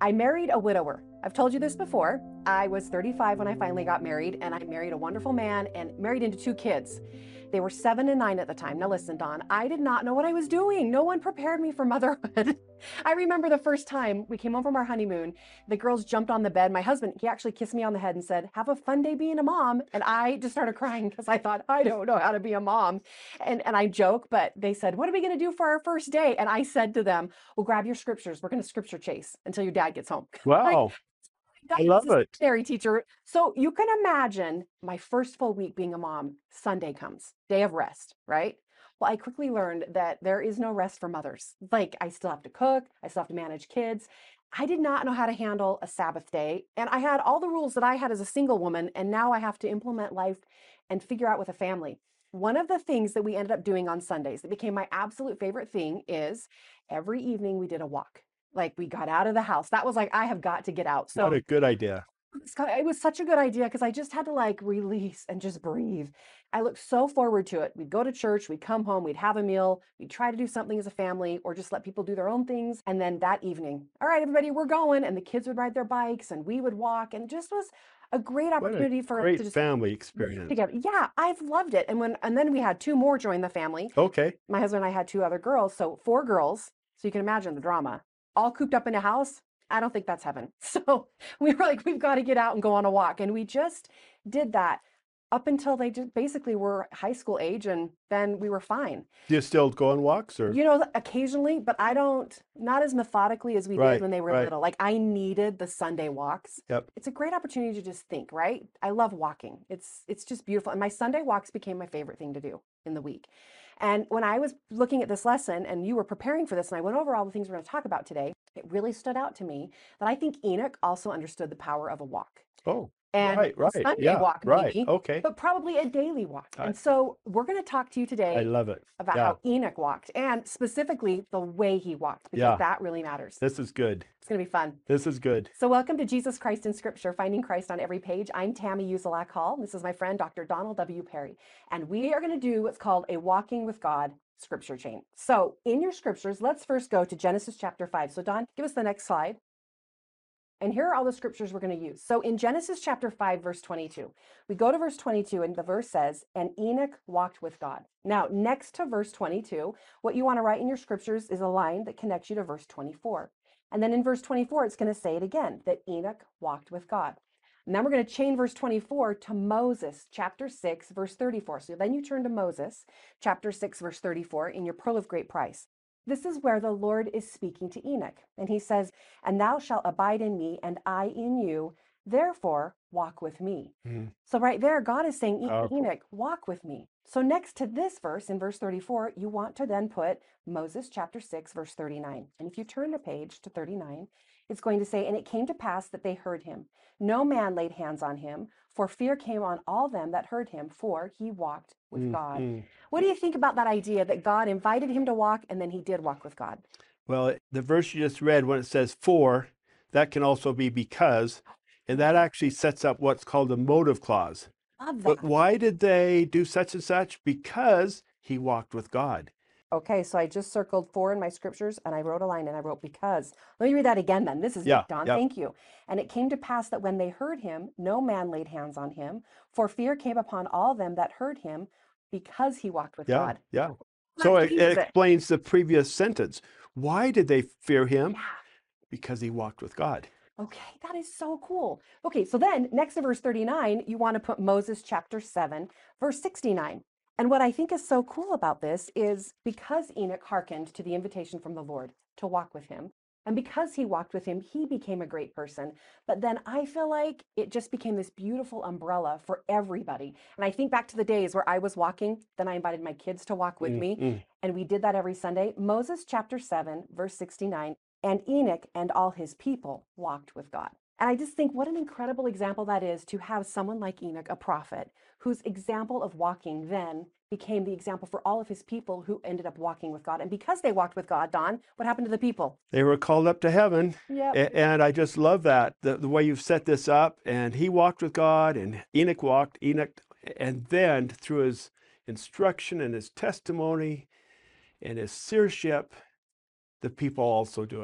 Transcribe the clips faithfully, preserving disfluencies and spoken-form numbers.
I married a widower. I've told you this before. I was thirty-five when I finally got married, and I married a wonderful man and married into two kids. They were seven and nine at the time. Now listen, Don, I did not know what I was doing. No one prepared me for motherhood. I remember the first time we came home from our honeymoon, the girls jumped on the bed. My husband, he actually kissed me on the head and said, "Have a fun day being a mom." And I just started crying because I thought, I don't know how to be a mom. And, and I joke, but they said, "What are we going to do for our first day?" And I said to them, "Well, grab your scriptures. We're going to scripture chase until your dad gets home." Like, Wow. God I was love a it. seminary teacher. So you can imagine my first full week being a mom, Sunday comes, day of rest, right? Well, I quickly learned that there is no rest for mothers. Like, I still have to cook, I still have to manage kids. I did not know how to handle a Sabbath day. And I had all the rules that I had as a single woman. And now I have to implement life and figure out with a family. One of the things that we ended up doing on Sundays that became my absolute favorite thing is every evening we did a walk. Like, we got out of the house. That was like, I have got to get out. What So a good idea. it was such a good idea because I just had to like release and just breathe. I looked so forward to it. We'd go to church, we'd come home, we'd have a meal, we'd try to do something as a family or just let people do their own things. And then that evening, all right, everybody, we're going. And the kids would ride their bikes and we would walk. And it just was a great What a opportunity for us to great just family be experience. together. Yeah, I've loved it. And when and then we had two more join the family. Okay. My husband and I had two other girls, so four girls. So you can imagine the drama. All cooped up in a house. I don't think that's heaven. So we were like, we've got to get out and go on a walk. And we just did that up until they just basically were high school age, and then we were fine. Do you still go on walks or? You know, occasionally, but I don't, not as methodically as we did Right, when they were right. little. Like, I needed the Sunday walks. Yep. It's a great opportunity to just think, right? I love walking. It's it's just beautiful. And my Sunday walks became my favorite thing to do in the week. And when I was looking at this lesson and you were preparing for this, and I went over all the things we're going to talk about today, it really stood out to me that I think Enoch also understood the power of a walk. Oh, And right, a right. Sunday Yeah, walk right. maybe, Okay. but probably a daily walk. I, And so we're going to talk to you I today love it. about Yeah, how Enoch walked and specifically the way he walked, because yeah. that really matters. This is good. It's going to be fun. This is good. So welcome to Jesus Christ in Scripture, Finding Christ on Every Page. I'm Tammy Uzelak Hall. This is my friend, Doctor Donald W. Perry. And we are going to do what's called a Walking with God scripture chain. So in your scriptures, let's first go to Genesis chapter five. So Don, give us the next slide. And here are all the scriptures we're going to use. So in Genesis chapter five, verse twenty-two, we go to verse twenty-two, and the verse says, "And Enoch walked with God." Now, next to verse twenty-two, what you want to write in your scriptures is a line that connects you to verse twenty-four. And then in verse twenty-four, it's going to say it again, that Enoch walked with God. And then we're going to chain verse twenty-four to Moses, chapter six, verse thirty-four. So then you turn to Moses, chapter six, verse thirty-four, in your Pearl of Great Price. This is where the Lord is speaking to Enoch. And he says, "And thou shalt abide in me, and I in you. Therefore, walk with me." Mhm. So right there, God is saying, Powerful. Enoch, walk with me. So next to this verse, in verse thirty-four, you want to then put Moses chapter six, verse thirty-nine. And if you turn the page to thirty-nine, it's going to say, "And it came to pass that they heard him. No man laid hands on him, for fear came on all them that heard him, for he walked with God." Mhm. What do you think about that idea that God invited him to walk and then he did walk with God? Well, the verse you just read, when it says for, that can also be because, and that actually sets up what's called a motive clause. Love But that. why did they do such and such? Because he walked with God. Okay, so I just circled four in my scriptures and I wrote a line and I wrote because. Let me read that again then. This is Yeah, it, Don. yeah, Thank you. "And it came to pass that when they heard him, no man laid hands on him, for fear came upon all them that heard him, because he walked with yeah, God." yeah. That So it, it changes it. explains the previous sentence. Why did they fear him? Yeah. Because he walked with God. Okay, that is so cool. Okay, so then next to verse thirty-nine, you want to put Moses chapter seven, verse sixty-nine. And what I think is so cool about this is because Enoch hearkened to the invitation from the Lord to walk with him, and because he walked with him, he became a great person. But then I feel like it just became this beautiful umbrella for everybody. And I think back to the days where I was walking, then I invited my kids to walk with Mm, me, mm. and we did that every Sunday. Moses chapter seven, verse sixty-nine. "And Enoch and all his people walked with God." And I just think what an incredible example that is to have someone like Enoch, a prophet, whose example of walking then became the example for all of his people who ended up walking with God. And because they walked with God, Don, what happened to the people? They were called up to heaven. Yep. A- And I just love that, the, the way you've set this up. And he walked with God, and Enoch walked, Enoch, and then through his instruction and his testimony and his seership, the people also do it.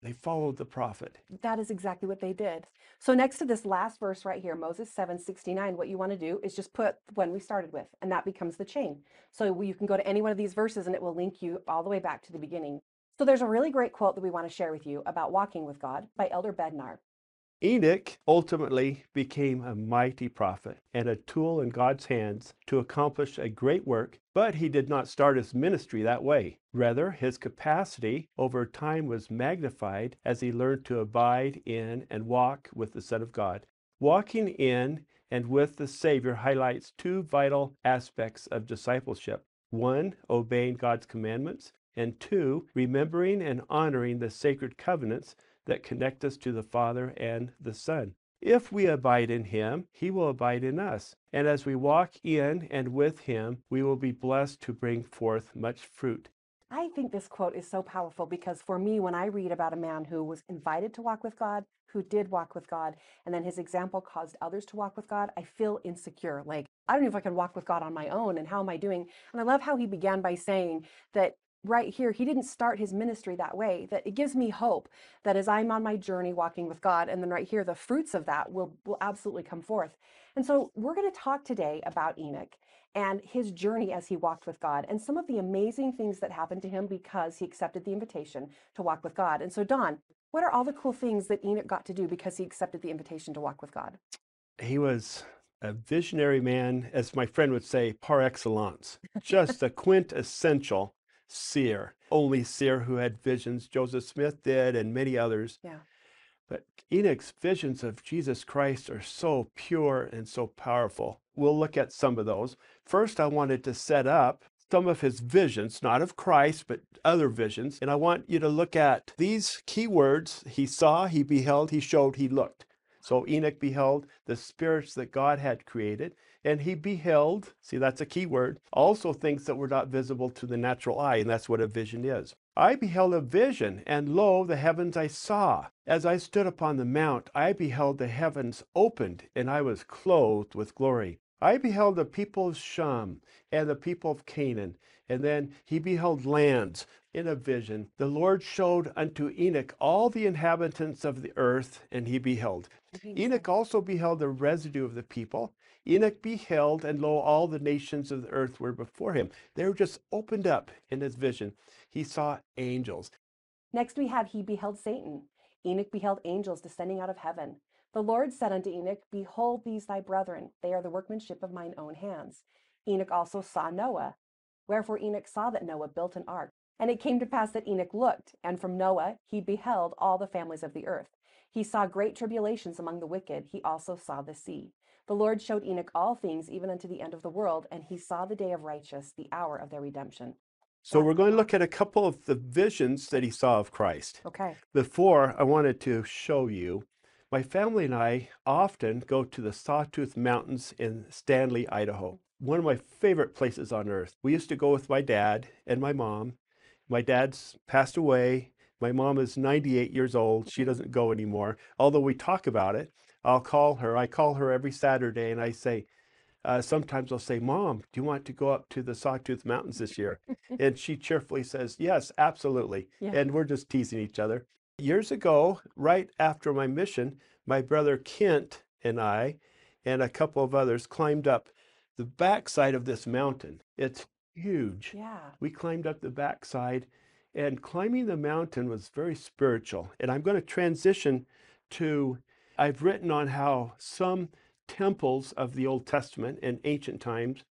They followed the prophet. That is exactly what they did. So next to this last verse right here, Moses seven sixty-nine, what you want to do is just put when we started with, and that becomes the chain. So you can go to any one of these verses and it will link you all the way back to the beginning. So there's a really great quote that we want to share with you about walking with God by Elder Bednar. Enoch ultimately became a mighty prophet and a tool in God's hands to accomplish a great work, but he did not start his ministry that way. Rather, his capacity over time was magnified as he learned to abide in and walk with the Son of God. Walking in and with the Savior highlights two vital aspects of discipleship. One, obeying God's commandments, and two, remembering and honoring the sacred covenants that connect us to the Father and the Son. If we abide in him, he will abide in us. And as we walk in and with him, we will be blessed to bring forth much fruit. I think this quote is so powerful because for me, when I read about a man who was invited to walk with God, who did walk with God, and then his example caused others to walk with God, I feel insecure. Like, I don't know if I can walk with God on my own, and how am I doing? And I love how he began by saying that right here, he didn't start his ministry that way, that it gives me hope that as I'm on my journey walking with God, and then right here, the fruits of that will, will absolutely come forth. And so we're going to talk today about Enoch and his journey as he walked with God and some of the amazing things that happened to him because he accepted the invitation to walk with God. And so, Don, what are all the cool things that Enoch got to do because he accepted the invitation to walk with God? He was a visionary man, as my friend would say, par excellence, just a quintessential seer. Only seer who had visions. Joseph Smith did, and many others. Yeah. But Enoch's visions of Jesus Christ are so pure and so powerful. We'll look at some of those. First, I wanted to set up some of his visions, not of Christ, but other visions. And I want you to look at these key words: he saw, he beheld, he showed, he looked. So Enoch beheld the spirits that God had created, and he beheld, see, that's a key word, also things that were not visible to the natural eye, and that's what a vision is. I beheld a vision, and lo, the heavens I saw. As I stood upon the mount, I beheld the heavens opened, and I was clothed with glory. I beheld the people of Shem and the people of Canaan, and then he beheld lands. In a vision, the Lord showed unto Enoch all the inhabitants of the earth, and he beheld. Enoch also beheld the residue of the people. Enoch beheld, and lo, all the nations of the earth were before him. They were just opened up in his vision. He saw angels. Next we have, he beheld Satan. Enoch beheld angels descending out of heaven. The Lord said unto Enoch, behold these thy brethren, they are the workmanship of mine own hands. Enoch also saw Noah. Wherefore Enoch saw that Noah built an ark. And it came to pass that Enoch looked, and from Noah he beheld all the families of the earth. He saw great tribulations among the wicked. He also saw the sea. The Lord showed Enoch all things, even unto the end of the world, and he saw the day of righteous, the hour of their redemption. So we're going to look at a couple of the visions that he saw of Christ. Okay. Before, I wanted to show you, my family and I often go to the Sawtooth Mountains in Stanley, Idaho. One of my favorite places on earth. We used to go with my dad and my mom. My dad's passed away. My mom is ninety-eight years old. She doesn't go anymore. Although we talk about it, I'll call her. I call her every Saturday and I say, uh, sometimes I'll say, Mom, do you want to go up to the Sawtooth Mountains this year? And she cheerfully says, yes, absolutely. Yeah. And we're just teasing each other. Years ago, right after my mission, my brother Kent and I and a couple of others climbed up the backside of this mountain. It's huge. Yeah. We climbed up the backside, and climbing the mountain was very spiritual. And I'm going to transition to, I've written on how some temples of the Old Testament in ancient times,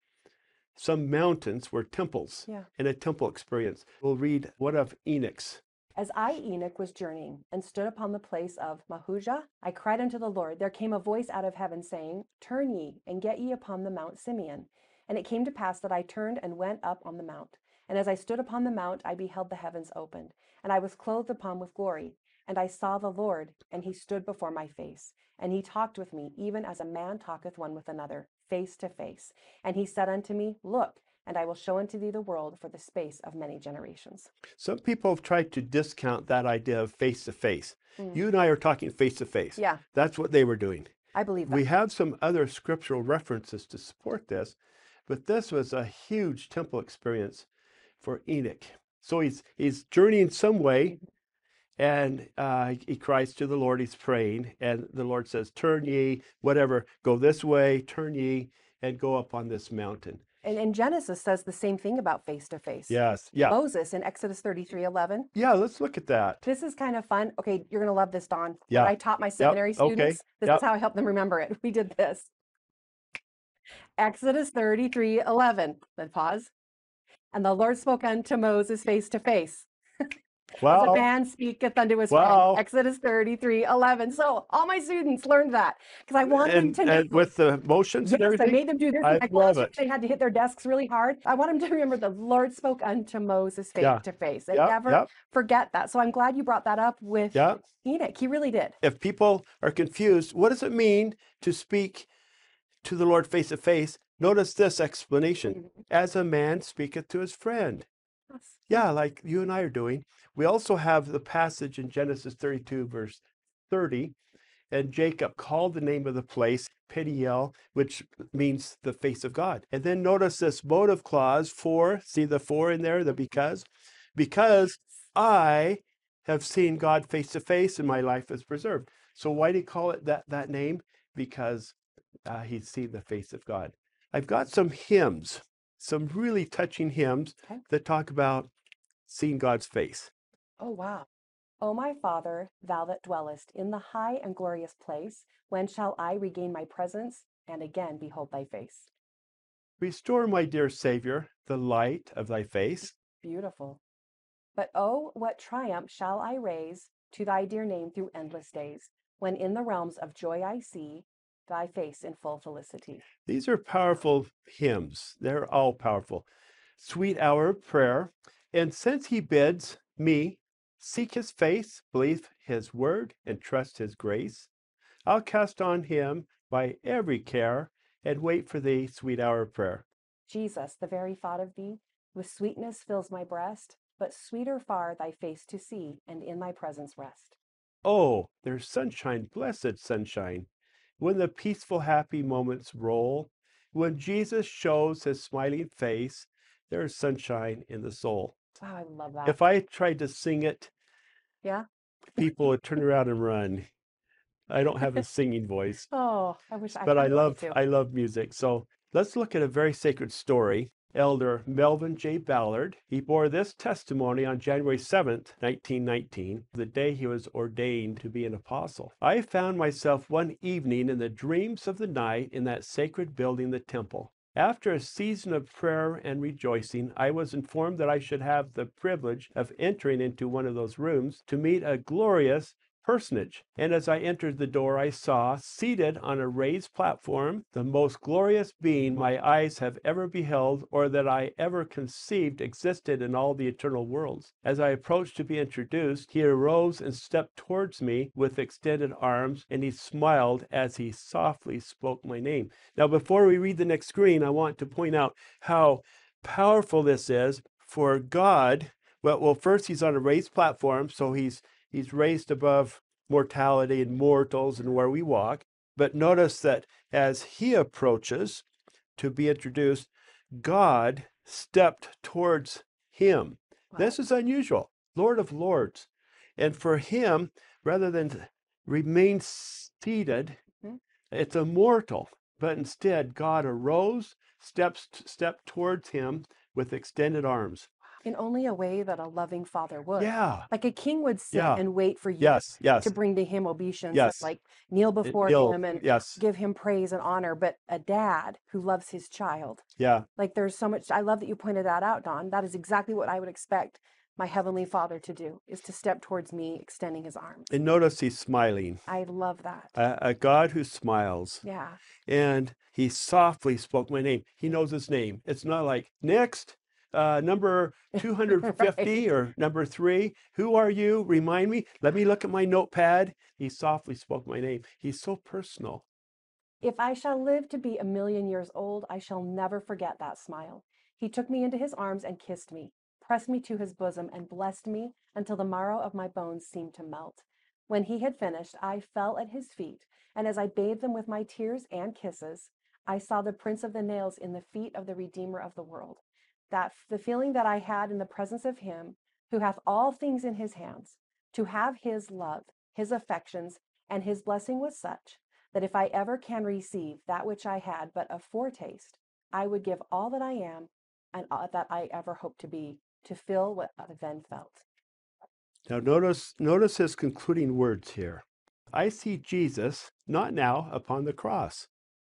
some mountains were temples. Yeah. In a temple experience. We'll read one of Enoch's. As I, Enoch, was journeying and stood upon the place of Mahujah, I cried unto the Lord. There came a voice out of heaven saying, turn ye, and get ye upon the Mount Simeon. And it came to pass that I turned and went up on the mount. And as I stood upon the mount, I beheld the heavens opened, and I was clothed upon with glory. And I saw the Lord, and he stood before my face. And he talked with me, even as a man talketh one with another, face to face. And he said unto me, look, and I will show unto thee the world for the space of many generations. Some people have tried to discount that idea of face to face. Mm. You and I are talking face to face. Yeah. That's what they were doing. I believe that. We have some other scriptural references to support this, but this was a huge temple experience for Enoch. So he's he's journeying some way, and uh, he cries to the Lord. He's praying, and the Lord says, "Turn ye, whatever, go this way, turn ye, and go up on this mountain." And, and Genesis says the same thing about face to face. Yes, yeah, Moses in Exodus thirty-three eleven. yeah. Let's look at that. This is kind of fun. Okay, you're going to love this, Don. Yeah. When I taught my Yep. seminary Okay. students, this Yep. is how I helped them remember it. We did this. Exodus thirty-three eleven. Then pause. And the Lord spoke unto Moses face to face. As a Wow. man speaketh unto his Wow. friend. Exodus thirty-three eleven. So all my students learned that because I want them And, to know. and with the motions and Yes, I everything. made them do this. I in my love classroom. it. They had to hit their desks really hard. I want them to remember the Lord spoke unto Moses face Yeah. to face and Yep, never yep. forget that. So I'm glad you brought that up with Yeah. Enoch. He really did. If people are confused, what does it mean to speak to the Lord face to face? Notice this explanation: Mhm. as a man speaketh to his friend. Yes. Yeah, like you and I are doing. We also have the passage in Genesis thirty-two, verse thirty, and Jacob called the name of the place Peniel, which means the face of God. And then notice this motive clause, for, see the for in there, the because, because I have seen God face to face and my life is preserved. So why do you call it that, that name? Because uh, he's seen the face of God. I've got some hymns, some really touching hymns Okay. that talk about seeing God's face. Oh, wow. O my Father, thou that dwellest in the high and glorious place, when shall I regain my presence and again behold thy face? Restore, my dear Savior, the light of thy face. Beautiful. But oh, what triumph shall I raise to thy dear name through endless days, when in the realms of joy I see thy face in full felicity. These are powerful hymns. They're all powerful. Sweet hour of prayer. And since he bids me seek his face, believe his word, and trust his grace, I'll cast on him my every care and wait for thee, sweet hour of prayer. Jesus, the very thought of thee with sweetness fills my breast, but sweeter far thy face to see and in thy presence rest. Oh, there's sunshine, blessed sunshine, when the peaceful, happy moments roll. When Jesus shows his smiling face, there's sunshine in the soul. Wow, I love that. If I tried to sing it, Yeah. people would turn around and run. I don't have a singing voice, Oh, I wish I but I kinda like love to. I love music. So let's look at a very sacred story. Elder Melvin J. Ballard, he bore this testimony on January seventh, nineteen nineteen, the day he was ordained to be an apostle. I found myself one evening in the dreams of the night in that sacred building, the temple. After a season of prayer and rejoicing, I was informed that I should have the privilege of entering into one of those rooms to meet a glorious personage. And as I entered the door, I saw, seated on a raised platform, the most glorious being my eyes have ever beheld or that I ever conceived existed in all the eternal worlds. As I approached to be introduced, he arose and stepped towards me with extended arms, and he smiled as he softly spoke my name. Now, before we read the next screen, I want to point out how powerful this is for God. Well, well, first he's on a raised platform, so he's He's raised above mortality and mortals and where we walk. But notice that as he approaches to be introduced, God stepped towards him. Wow. This is unusual. Lord of Lords. And for him, rather than remain seated, mm-hmm. it's immortal. But instead, God arose, steps stepped towards him with extended arms. In only a way that a loving father would. Yeah. Like a king would sit Yeah. and wait for you Yes, yes. to bring to him obeisance, Yes. and like kneel before Kneel, him and yes. give him praise and honor. But a dad who loves his child. Yeah. Like there's so much. I love that you pointed that out, Don. That is exactly what I would expect my heavenly father to do, is to step towards me, extending his arms. And notice he's smiling. I love that. A, a God who smiles. Yeah. And he softly spoke my name. He knows his name. It's not like, next, uh, number two hundred fifty Right. or number three. Who are you? Remind me. Let me look at my notepad. He softly spoke my name. He's so personal. If I shall live to be a million years old, I shall never forget that smile. He took me into his arms and kissed me, pressed me to his bosom, and blessed me until the marrow of my bones seemed to melt. When he had finished, I fell at his feet, and as I bathed them with my tears and kisses, I saw the prints of the nails in the feet of the Redeemer of the world. That the feeling that I had in the presence of him who hath all things in his hands To have his love, his affections, and his blessing was such that if I ever can receive that which I had but a foretaste, I would give all that I am and all that I ever hope to be to feel what I then felt. Now notice, notice his concluding words here. I see Jesus not now upon the cross.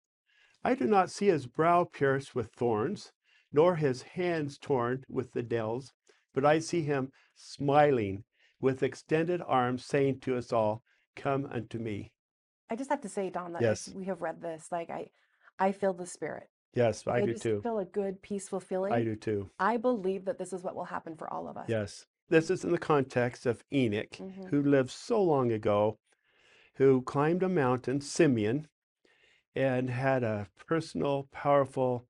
I do not see his brow pierced with thorns, nor his hands torn with the nails, but I see him smiling with extended arms, saying to us all, come unto me. I just have to say, Don, that as Yes, we have read this, like I, I feel the Spirit. yes, Like I I do just too. feel a good, peaceful I feeling. do too. I believe that this is what will happen for all of us. Yes. This is in the context of Enoch, Mhm. who lived so long ago, who climbed a mountain, Simeon, and had a personal, powerful,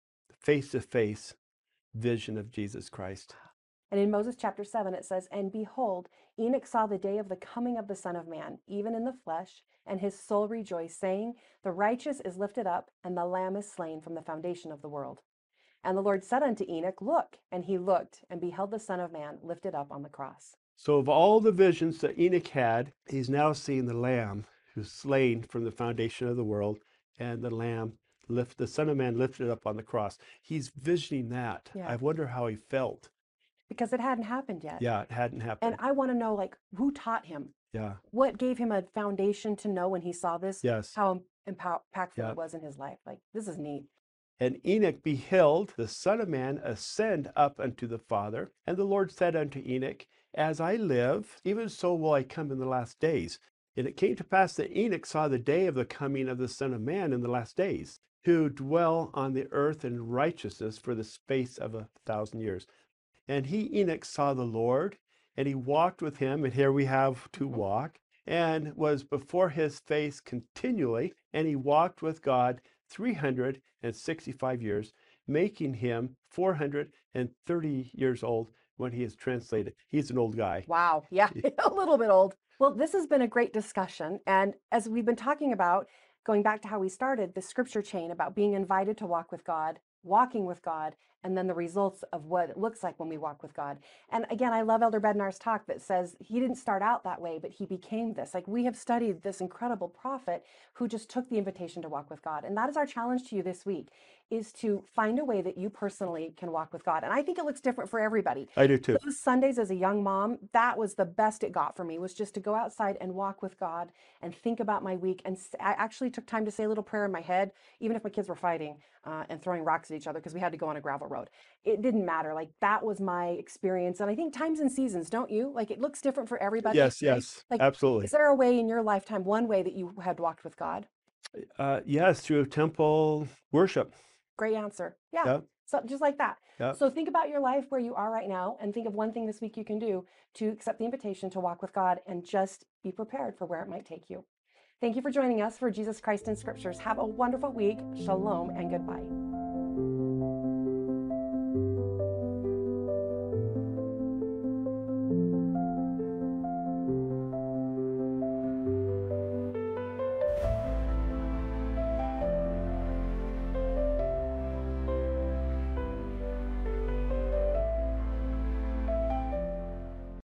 face-to-face vision of Jesus Christ. And in Moses chapter seven, it says, and behold, Enoch saw the day of the coming of the Son of Man, even in the flesh, and his soul rejoiced, saying, the righteous is lifted up, and the Lamb is slain from the foundation of the world. And the Lord said unto Enoch, look, and he looked, and beheld the Son of Man lifted up on the cross. So of all the visions that Enoch had, he's now seeing the Lamb who's slain from the foundation of the world, and the Lamb lift, the Son of Man lifted up on the cross. He's visioning that. Yeah. I wonder how he felt. Because it hadn't happened yet. Yeah, it hadn't And happened. I want to know, like, who taught him? Yeah. What gave him a foundation to know when he saw this, Yes. how impow- impactful Yeah. it was in his life? Like, this is neat. And Enoch beheld the Son of Man ascend up unto the Father. And the Lord said unto Enoch, as I live, even so will I come in the last days. And it came to pass that Enoch saw the day of the coming of the Son of Man in the last days, who dwell on the earth in righteousness for the space of a thousand years. And he, Enoch, saw the Lord, and he walked with him, and here we have to Mhm. walk, and was before his face continually, and he walked with God three hundred sixty-five years, making him four hundred thirty years old when he is translated. He's an old guy. Wow. Yeah, a little bit old. Well, this has been a great discussion. And as we've been talking about, going back to how we started, the scripture chain about being invited to walk with God, walking with God, and then the results of what it looks like when we walk with God. And again, I love Elder Bednar's talk that says he didn't start out that way, but he became this. Like, we have studied this incredible prophet who just took the invitation to walk with God. And that is our challenge to you this week, is to find a way that you personally can walk with God. And I think it looks different for everybody. I do too. Those Sundays as a young mom, that was the best it got for me, was just to go outside and walk with God and think about my week. And s- I actually took time to say a little prayer in my head, even if my kids were fighting uh, and throwing rocks at each other because we had to go on a gravel road. It didn't matter. Like, that was my experience. And I think times and seasons, don't you? Like, it looks different for everybody. Yes, right? yes, Like, absolutely. is there a way in your lifetime, one way that you had walked with God? Uh, yes, through temple worship. Great answer. Yeah. Yep, So just like that. yep. So think about your life where you are right now and think of one thing this week you can do to accept the invitation to walk with God and just be prepared for where it might take you. Thank you for joining us for Jesus Christ in Scriptures. Have a wonderful week. Shalom and goodbye.